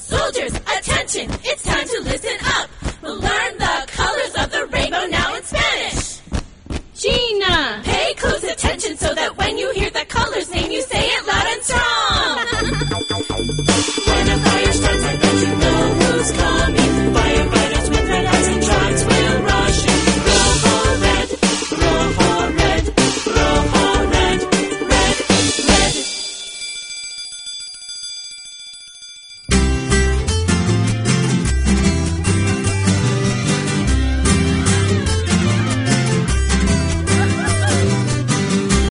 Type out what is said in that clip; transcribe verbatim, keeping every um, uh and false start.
Soldiers, attention! It's time to listen up! We'll learn the colors of the rainbow now in Spanish! Gina! Pay close attention!